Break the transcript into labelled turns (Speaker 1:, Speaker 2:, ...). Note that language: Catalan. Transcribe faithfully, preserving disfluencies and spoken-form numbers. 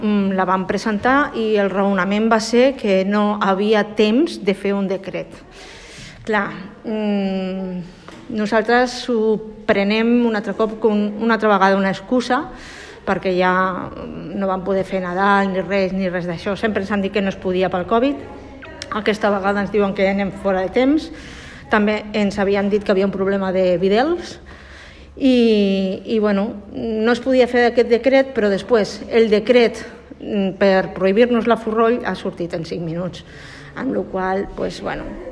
Speaker 1: La vam presentar i el raonament va ser que no havia temps de fer un decret. Clar, nosaltres ho prenem un altre cop, una altra vegada una excusa, perquè ja no vam poder fer Nadal ni res, ni res d'això. Sempre ens han dit que no es podia pel Covid. Aquesta vegada ens diuen que anem fora de temps. També ens havien dit que havia un problema de videls. I, i bueno, no es podia fer aquest decret, però després el decret per prohibir-nos la Furroll ha sortit en cinc minuts, amb la qual cosa, pues, bueno,